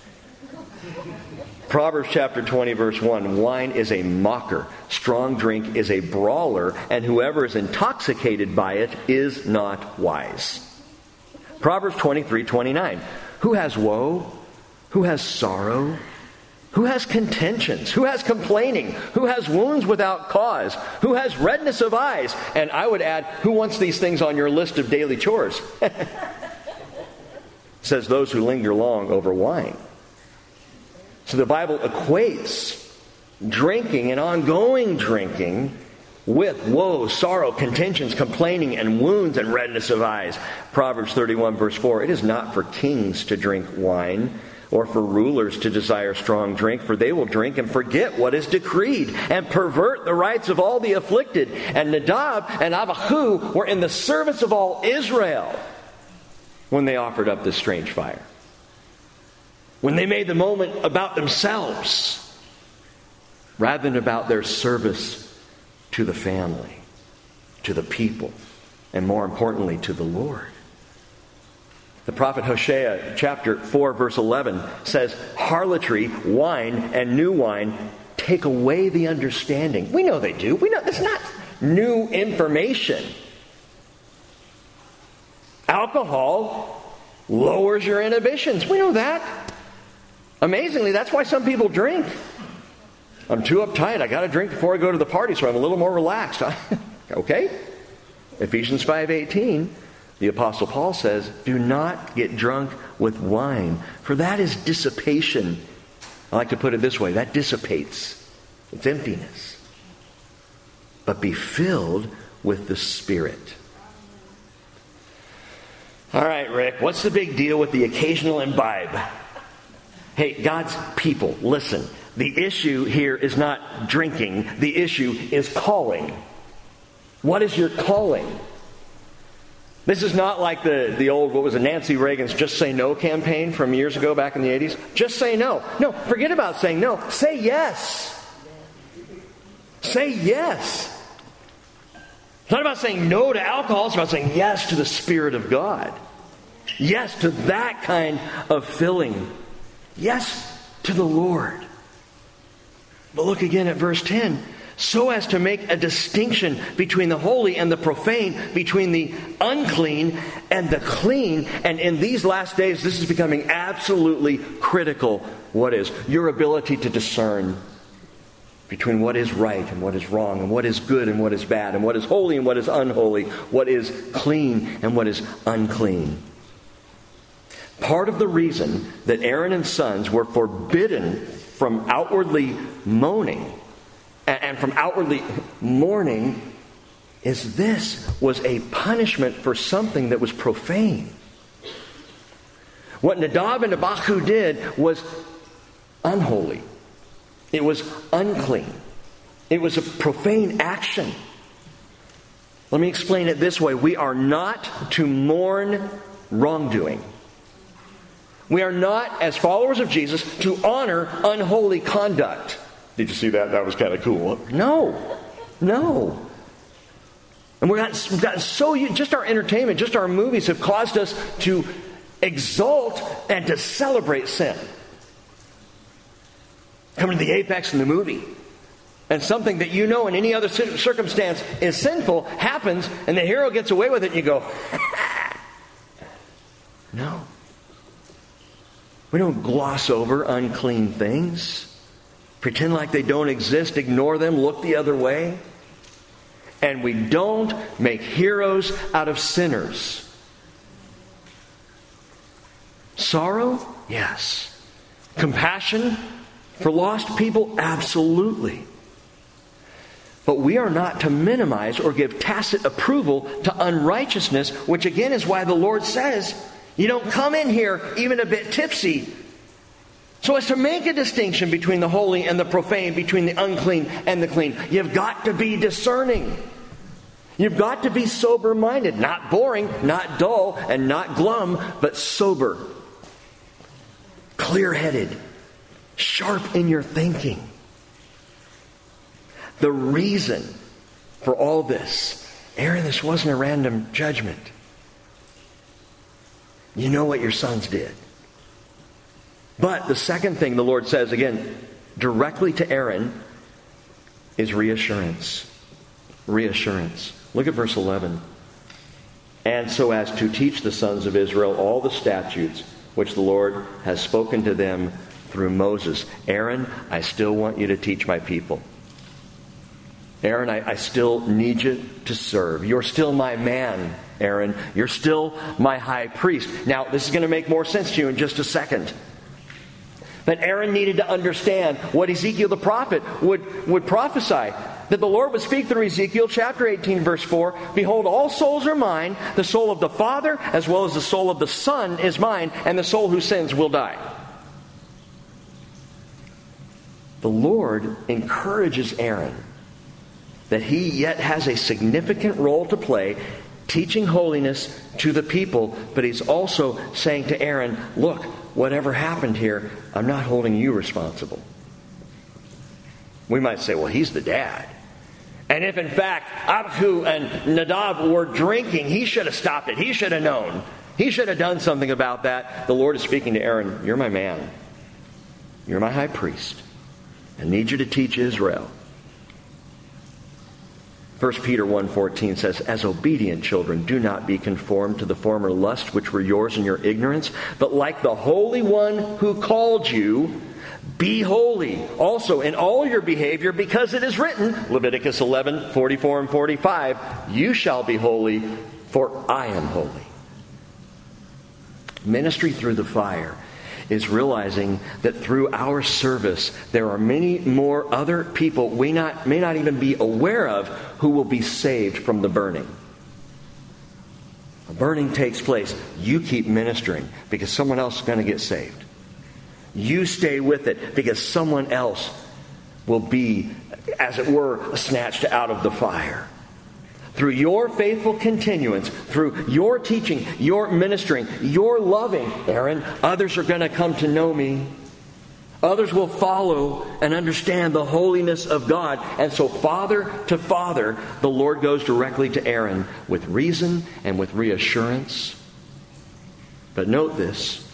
Proverbs chapter twenty, verse one, wine is a mocker, strong drink is a brawler, and whoever is intoxicated by it is not wise. Proverbs twenty-three, twenty-nine, Who has woe? Who has sorrow? Who has contentions? Who has complaining? Who has wounds without cause? Who has redness of eyes? And I would add, who wants these things on your list of daily chores? Says those who linger long over wine. So the Bible equates drinking and ongoing drinking with woe, sorrow, contentions, complaining, and wounds and redness of eyes. Proverbs thirty-one verse four, it is not for kings to drink wine, or for rulers to desire strong drink, for they will drink and forget what is decreed, and pervert the rights of all the afflicted. And Nadab and Abihu were in the service of all Israel when they offered up this strange fire. When they made the moment about themselves, rather than about their service to the family, to the people, and more importantly, to the Lord. The prophet Hosea, chapter four, verse eleven, says, harlotry, wine, and new wine take away the understanding. We know they do. We know it's not new information. Alcohol lowers your inhibitions. We know that. Amazingly, that's why some people drink. I'm too uptight. I got to drink before I go to the party, so I'm a little more relaxed. Okay? Ephesians five eighteen. The Apostle Paul says, do not get drunk with wine, for that is dissipation. I like to put it this way, that dissipates. It's emptiness. But be filled with the Spirit. All right, Rick, what's the big deal with the occasional imbibe? Hey, God's people, listen. The issue here is not drinking. The issue is calling. What is your calling? This is not like the, the old, what was it, Nancy Reagan's Just Say No campaign from years ago back in the eighties. Just say no. No, forget about saying no. Say yes. Say yes. It's not about saying no to alcohol. It's about saying yes to the Spirit of God. Yes to that kind of filling. Yes to the Lord. But look again at verse ten. So as to make a distinction between the holy and the profane, between the unclean and the clean. And in these last days, this is becoming absolutely critical. What is? Your ability to discern between what is right and what is wrong, and what is good and what is bad, and what is holy and what is unholy, what is clean and what is unclean. Part of the reason that Aaron and sons were forbidden from outwardly moaning and from outwardly mourning is this was a punishment for something that was profane. What Nadab and Abihu did was unholy. It was unclean. It was a profane action. Let me explain it this way. We are not to mourn wrongdoing. We are not, as followers of Jesus, to honor unholy conduct. Did you see that? That was kind of cool. No. No. And we've gotten, we've gotten so... Just our entertainment, just our movies have caused us to exalt and to celebrate sin. Coming to the apex in the movie. And something that you know in any other circumstance is sinful happens, and the hero gets away with it, and you go, no. We don't gloss over unclean things. Pretend like they don't exist, ignore them, look the other way. And we don't make heroes out of sinners. Sorrow? Yes. Compassion for lost people? Absolutely. But we are not to minimize or give tacit approval to unrighteousness, which again is why the Lord says, you don't come in here even a bit tipsy. So as to make a distinction between the holy and the profane, between the unclean and the clean, you've got to be discerning. You've got to be sober-minded, not boring, not dull, and not glum, but sober, clear-headed, sharp in your thinking. The reason for all this, Aaron, this wasn't a random judgment. You know what your sons did. But the second thing the Lord says, again, directly to Aaron, is reassurance. Reassurance. Look at verse eleven. And so as to teach the sons of Israel all the statutes which the Lord has spoken to them through Moses. Aaron, I still want you to teach my people. Aaron, I, I still need you to serve. You're still my man, Aaron. You're still my high priest. Now, this is going to make more sense to you in just a second. But Aaron needed to understand what Ezekiel the prophet would, would prophesy. That the Lord would speak through Ezekiel chapter eighteen, verse four, Behold, all souls are mine. The soul of the Father as well as the soul of the Son is mine, and the soul who sins will die. The Lord encourages Aaron that he yet has a significant role to play teaching holiness to the people, but he's also saying to Aaron, look, whatever happened here, I'm not holding you responsible. We might say, well, he's the dad. And if in fact Abihu and Nadab were drinking, he should have stopped it. He should have known. He should have done something about that. The Lord is speaking to Aaron, you're my man. You're my high priest. I need you to teach Israel. First Peter one fourteen says, As obedient children, do not be conformed to the former lusts which were yours in your ignorance, but like the Holy One who called you, be holy also in all your behavior, because it is written, Leviticus eleven forty-four and forty-five, You shall be holy, for I am holy. Ministry through the fire is realizing that through our service, there are many more other people we not, may not even be aware of who will be saved from the burning. A burning takes place. You keep ministering because someone else is going to get saved. You stay with it because someone else will be, as it were, snatched out of the fire. Through your faithful continuance, through your teaching, your ministering, your loving, Aaron, others are going to come to know me. Others will follow and understand the holiness of God. And so father to father, the Lord goes directly to Aaron with reason and with reassurance. But note this.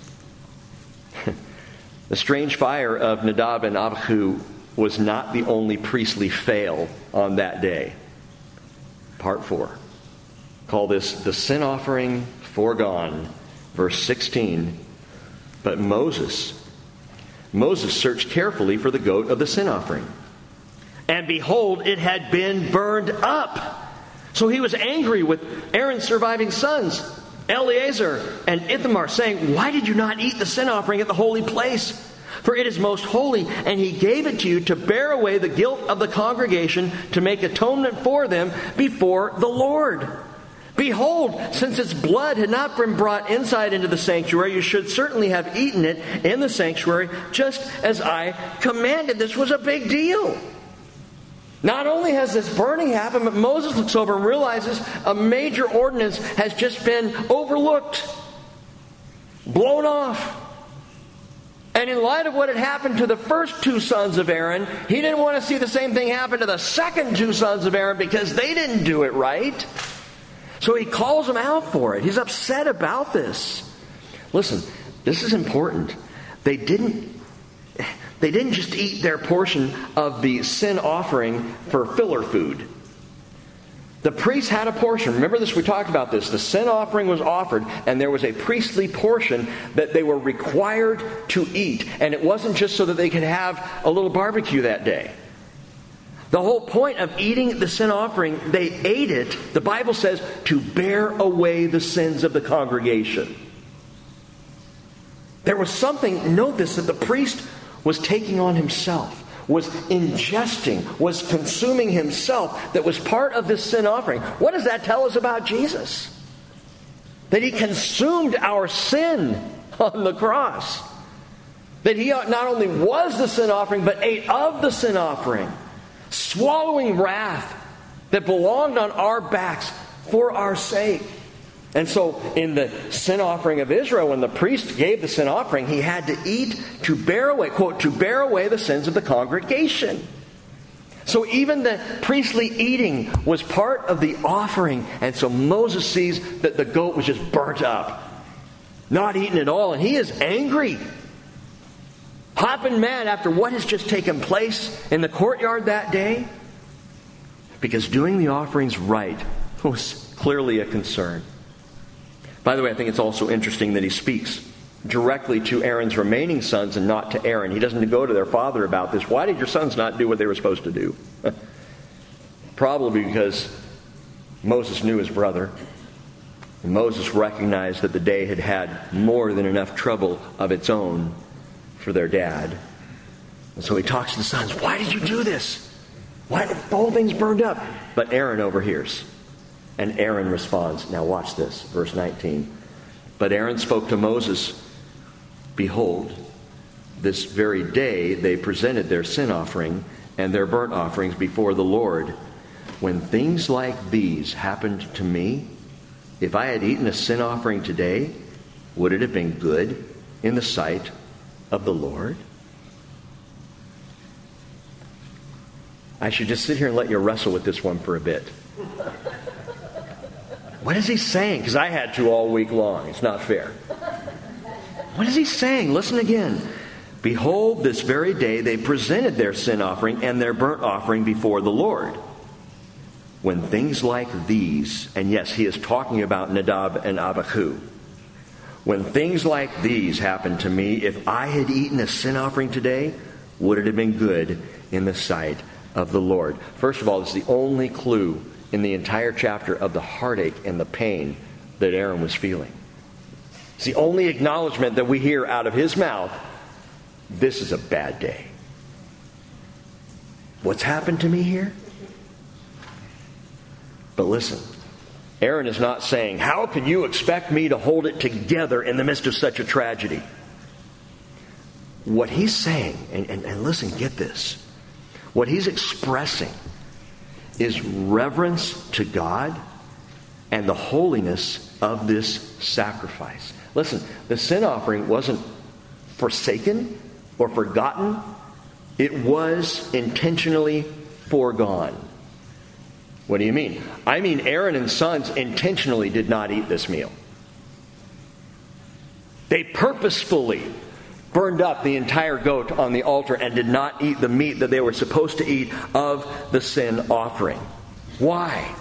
The strange fire of Nadab and Abihu was not the only priestly fail on that day. Part four. Call this the sin offering foregone. Verse sixteen. But Moses, Moses searched carefully for the goat of the sin offering. And behold, it had been burned up. So he was angry with Aaron's surviving sons, Eleazar and Ithamar, saying, Why did you not eat the sin offering at the holy place? For it is most holy, and he gave it to you to bear away the guilt of the congregation, to make atonement for them before the Lord. Behold, since its blood had not been brought inside into the sanctuary, you should certainly have eaten it in the sanctuary, just as I commanded. This was a big deal. Not only has this burning happened, but Moses looks over and realizes a major ordinance has just been overlooked, blown off. And in light of what had happened to the first two sons of Aaron, he didn't want to see the same thing happen to the second two sons of Aaron because they didn't do it right. So he calls them out for it. He's upset about this. Listen, this is important. They didn't, they didn't just eat their portion of the sin offering for filler food. The priests had a portion. Remember this, we talked about this. The sin offering was offered, and there was a priestly portion that they were required to eat. And it wasn't just so that they could have a little barbecue that day. The whole point of eating the sin offering, they ate it, the Bible says, to bear away the sins of the congregation. There was something, note this, that the priest was taking on himself. Was ingesting, was consuming himself, that was part of this sin offering. What does that tell us about Jesus? That he consumed our sin on the cross. That he not only was the sin offering, but ate of the sin offering, swallowing wrath that belonged on our backs for our sake. And so in the sin offering of Israel, when the priest gave the sin offering, he had to eat to bear away, quote, to bear away the sins of the congregation. So even the priestly eating was part of the offering. And so Moses sees that the goat was just burnt up, not eaten at all. And he is angry, hot and mad after what has just taken place in the courtyard that day. Because doing the offerings right was clearly a concern. By the way, I think it's also interesting that he speaks directly to Aaron's remaining sons and not to Aaron. He doesn't go to their father about this. Why did your sons not do what they were supposed to do? Probably because Moses knew his brother. And Moses recognized that the day had had more than enough trouble of its own for their dad. And so he talks to the sons. Why did you do this? Why the whole thing's burned up? But Aaron overhears. And Aaron responds. Now watch this, verse nineteen. But Aaron spoke to Moses, behold, this very day they presented their sin offering and their burnt offerings before the Lord. When things like these happened to me, if I had eaten a sin offering today, would it have been good in the sight of the Lord? I should just sit here and let you wrestle with this one for a bit. What is he saying? Because I had to all week long. It's not fair. What is he saying? Listen again. Behold, this very day they presented their sin offering and their burnt offering before the Lord. When things like these, and yes, he is talking about Nadab and Abihu. When things like these happened to me, if I had eaten a sin offering today, would it have been good in the sight of the Lord? First of all, it's the only clue in the entire chapter of the heartache and the pain that Aaron was feeling. It's the only acknowledgement that we hear out of his mouth. This is a bad day. What's happened to me here? But listen, Aaron is not saying, how can you expect me to hold it together in the midst of such a tragedy? What he's saying, and, and, and listen, get this. What he's expressing is reverence to God and the holiness of this sacrifice. Listen, the sin offering wasn't forsaken or forgotten. It was intentionally foregone. What do you mean? I mean Aaron and sons intentionally did not eat this meal. They purposefully burned up the entire goat on the altar and did not eat the meat that they were supposed to eat of the sin offering. Why?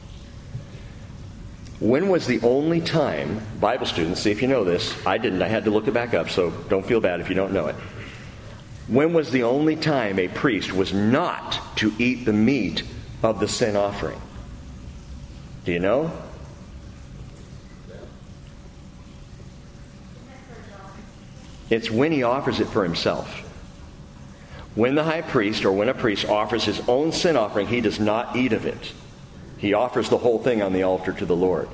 When was the only time, Bible students, see if you know this, I didn't, I had to look it back up, so don't feel bad if you don't know it. When was the only time a priest was not to eat the meat of the sin offering? Do you know? It's when he offers it for himself. When the high priest or when a priest offers his own sin offering, he does not eat of it. He offers the whole thing on the altar to the Lord.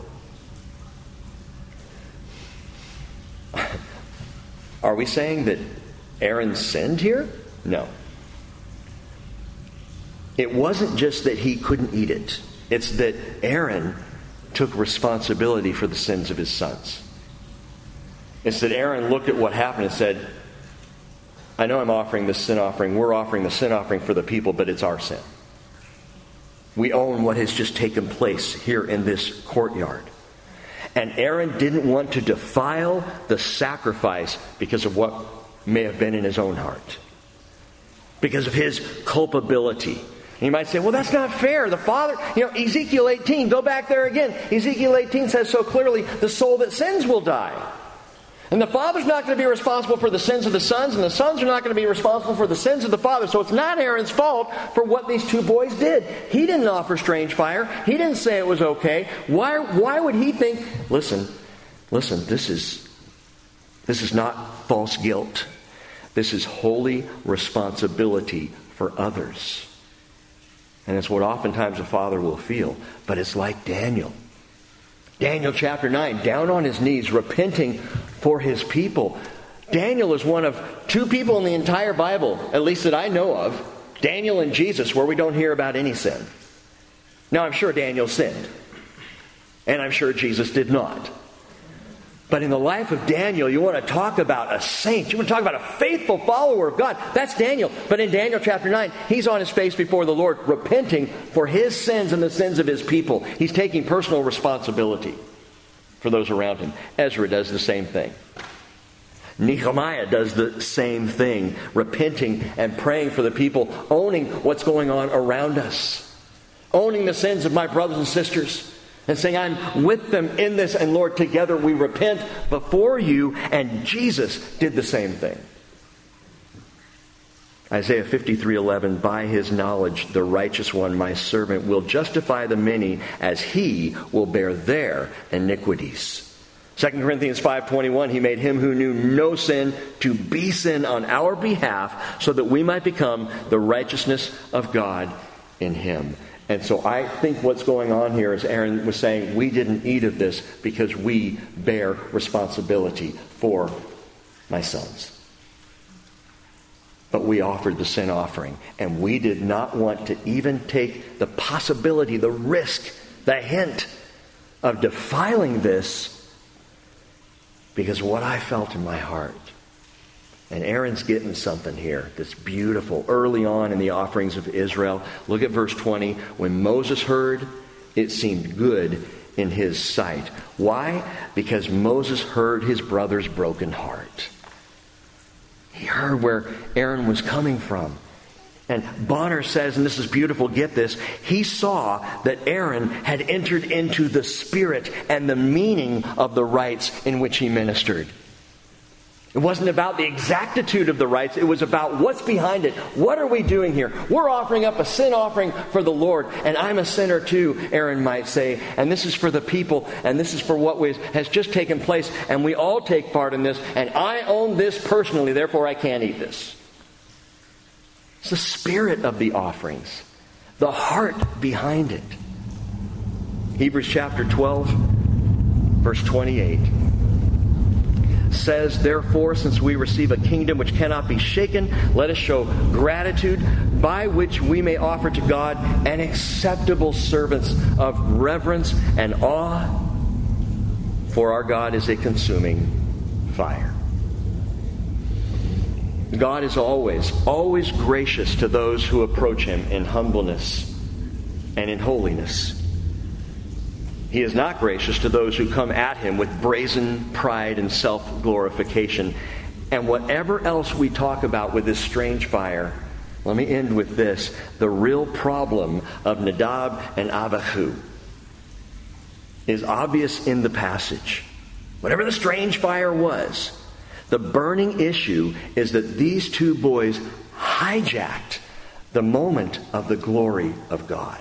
Are we saying that Aaron sinned here? No. It wasn't just that he couldn't eat it. It's that Aaron took responsibility for the sins of his sons. It's that Aaron looked at what happened and said, I know I'm offering this sin offering. We're offering the sin offering for the people, but it's our sin. We own what has just taken place here in this courtyard. And Aaron didn't want to defile the sacrifice because of what may have been in his own heart. Because of his culpability. You might say, well, that's not fair. The father, you know, Ezekiel eighteen, go back there again. Ezekiel eighteen says so clearly, the soul that sins will die. And the father's not going to be responsible for the sins of the sons, and the sons are not going to be responsible for the sins of the father. So it's not Aaron's fault for what these two boys did. He didn't offer strange fire. He didn't say it was okay. Why, why would he think, listen, listen, this is, this is not false guilt. This is holy responsibility for others. And it's what oftentimes a father will feel. But it's like Daniel. Daniel chapter nine, down on his knees, repenting for his people. Daniel is one of two people in the entire Bible, at least that I know of, Daniel and Jesus, where we don't hear about any sin. Now, I'm sure Daniel sinned. And I'm sure Jesus did not. But in the life of Daniel, you want to talk about a saint. You want to talk about a faithful follower of God. That's Daniel. But in Daniel chapter nine, he's on his face before the Lord, repenting for his sins and the sins of his people. He's taking personal responsibility for those around him. Ezra does the same thing. Nehemiah does the same thing, repenting and praying for the people, owning what's going on around us, owning the sins of my brothers and sisters, and saying, I'm with them in this, and Lord, together we repent before you. And Jesus did the same thing. Isaiah fifty-three eleven, by his knowledge, the righteous one, my servant, will justify the many as he will bear their iniquities. Second Corinthians five twenty-one, he made him who knew no sin to be sin on our behalf so that we might become the righteousness of God in him. And so I think what's going on here is Aaron was saying we didn't eat of this because we bear responsibility for my sons. But we offered the sin offering, and we did not want to even take the possibility, the risk, the hint of defiling this, because what I felt in my heart. And Aaron's getting something here that's beautiful. Early on in the offerings of Israel, look at verse twenty. When Moses heard, it seemed good in his sight. Why? Because Moses heard his brother's broken heart. He heard where Aaron was coming from. And Bonner says, and this is beautiful, get this, he saw that Aaron had entered into the spirit and the meaning of the rites in which he ministered. It wasn't about the exactitude of the rites. It was about what's behind it. What are we doing here? We're offering up a sin offering for the Lord. And I'm a sinner too, Aaron might say. And this is for the people. And this is for what was, has just taken place. And we all take part in this. And I own this personally. Therefore, I can't eat this. It's the spirit of the offerings. The heart behind it. Hebrews chapter twelve, verse twenty-eight. Says, therefore, since we receive a kingdom which cannot be shaken, let us show gratitude by which we may offer to God an acceptable service of reverence and awe, for our God is a consuming fire. God is always, always gracious to those who approach him in humbleness and in holiness. He is not gracious to those who come at him with brazen pride and self-glorification. And whatever else we talk about with this strange fire, let me end with this. The real problem of Nadab and Abihu is obvious in the passage. Whatever the strange fire was, the burning issue is that these two boys hijacked the moment of the glory of God.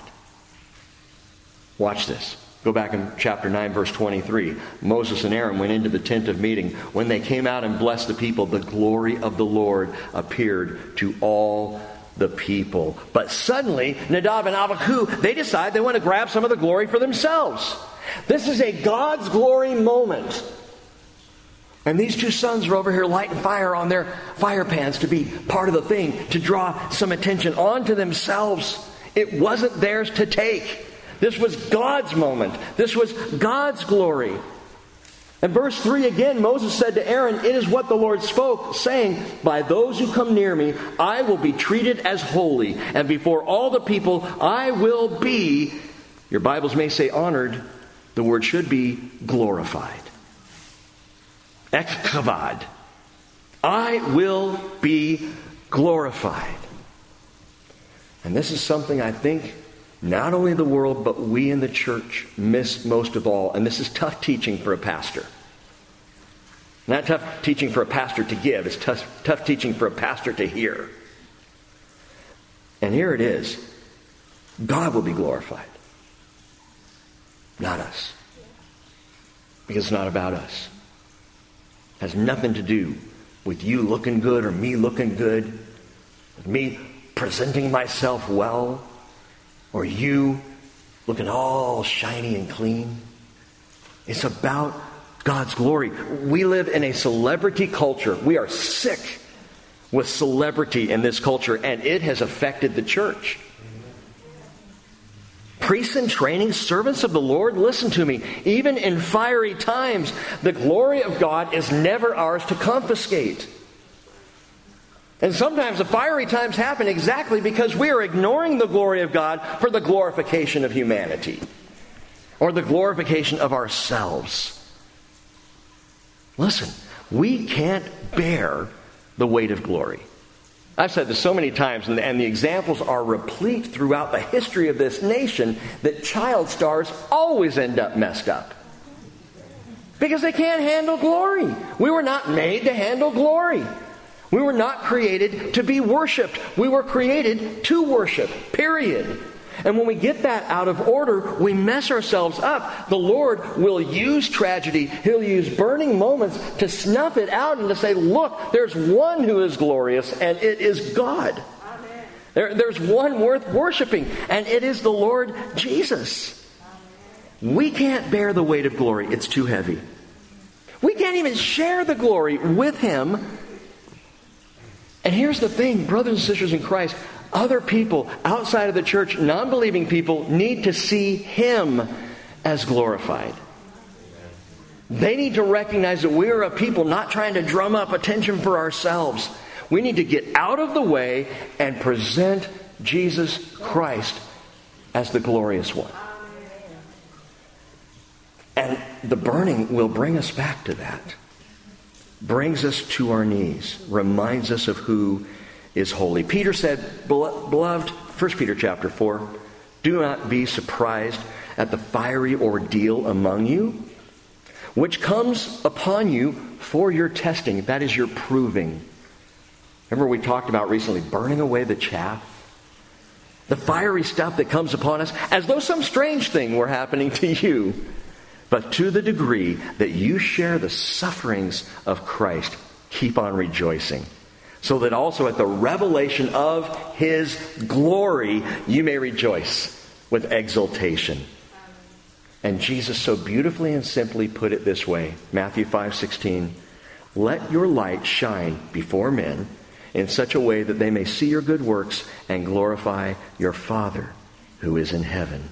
Watch this. Go back in chapter nine, verse twenty-three. Moses and Aaron went into the tent of meeting. When they came out and blessed the people, the glory of the Lord appeared to all the people. But suddenly, Nadab and Abihu, they decide they want to grab some of the glory for themselves. This is a God's glory moment. And these two sons are over here lighting fire on their fire pans to be part of the thing, to draw some attention onto themselves. It wasn't theirs to take. This was God's moment. This was God's glory. And verse three again, Moses said to Aaron, it is what the Lord spoke, saying, by those who come near me, I will be treated as holy. And before all the people, I will be, your Bibles may say honored, the word should be glorified. Ekavad. I will be glorified. And this is something I think not only the world, but we in the church miss most of all. And this is tough teaching for a pastor. Not tough teaching for a pastor to give. It's tough, tough teaching for a pastor to hear. And here it is. God will be glorified. Not us. Because it's not about us. It has nothing to do with you looking good or me looking good. With me presenting myself well. Or you looking all shiny and clean. It's about God's glory. We live in a celebrity culture. We are sick with celebrity in this culture, and it has affected the church. Priests in training, servants of the Lord, listen to me. Even in fiery times, the glory of God is never ours to confiscate. And sometimes the fiery times happen exactly because we are ignoring the glory of God for the glorification of humanity. Or the glorification of ourselves. Listen, we can't bear the weight of glory. I've said this so many times, and, and the examples are replete throughout the history of this nation, that child stars always end up messed up. Because they can't handle glory. We were not made to handle glory. We were not created to be worshipped. We were created to worship, period. And when we get that out of order, we mess ourselves up. The Lord will use tragedy. He'll use burning moments to snuff it out and to say, look, there's one who is glorious, and it is God. Amen. There, there's one worth worshiping, and it is the Lord Jesus. Amen. We can't bear the weight of glory. It's too heavy. We can't even share the glory with Him. And here's the thing, brothers and sisters in Christ, other people outside of the church, non-believing people, need to see Him as glorified. They need to recognize that we are a people not trying to drum up attention for ourselves. We need to get out of the way and present Jesus Christ as the glorious one. And the burning will bring us back to that. Brings us to our knees. Reminds us of who is holy. Peter said, beloved, First Peter chapter four, do not be surprised at the fiery ordeal among you, which comes upon you for your testing. That is your proving. Remember we talked about recently burning away the chaff? The fiery stuff that comes upon us as though some strange thing were happening to you. But to the degree that you share the sufferings of Christ, keep on rejoicing. So that also at the revelation of His glory, you may rejoice with exultation. And Jesus so beautifully and simply put it this way. Matthew five sixteen. Let your light shine before men in such a way that they may see your good works and glorify your Father who is in heaven.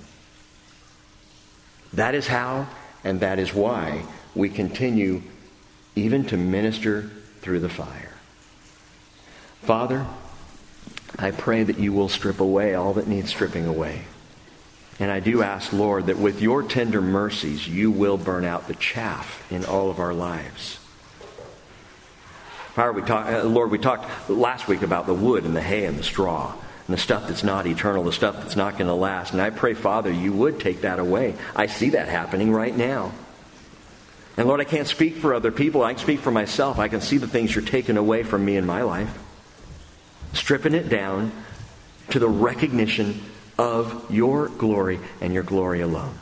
That is how and that is why we continue even to minister through the fire. Father, I pray that you will strip away all that needs stripping away. And I do ask, Lord, that with your tender mercies, you will burn out the chaff in all of our lives. Father, we talk, uh, Lord, we talked last week about the wood and the hay and the straw and the stuff that's not eternal, the stuff that's not going to last. And I pray, Father, you would take that away. I see that happening right now. And Lord, I can't speak for other people. I can speak for myself. I can see the things you're taking away from me in my life. Stripping it down to the recognition of your glory and your glory alone.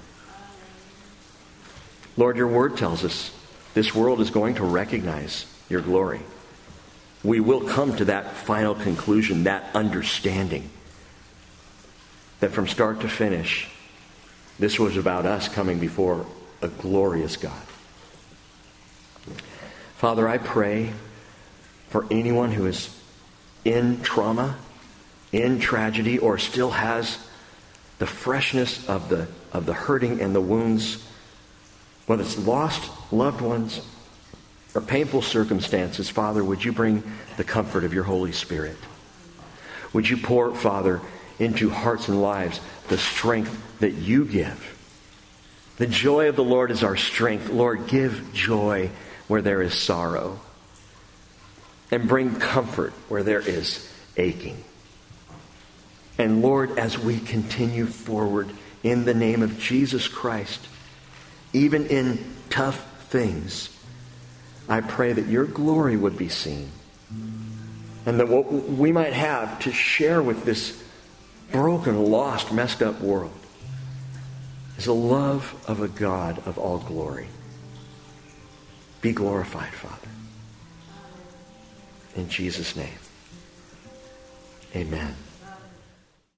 Lord, your word tells us this world is going to recognize your glory. We will come to that final conclusion, that understanding that from start to finish, this was about us coming before a glorious God. Father, I pray for anyone who is in trauma, in tragedy, or still has the freshness of the of the hurting and the wounds, whether it's lost loved ones or painful circumstances. Father, would you bring the comfort of your Holy Spirit? Would you pour, Father, into hearts and lives the strength that you give? The joy of the Lord is our strength. Lord, give joy where there is sorrow. And bring comfort where there is aching. And Lord, as we continue forward in the name of Jesus Christ, even in tough things, I pray that your glory would be seen. And that what we might have to share with this broken, lost, messed up world is a love of a God of all glory. Be glorified, Father. In Jesus' name, amen.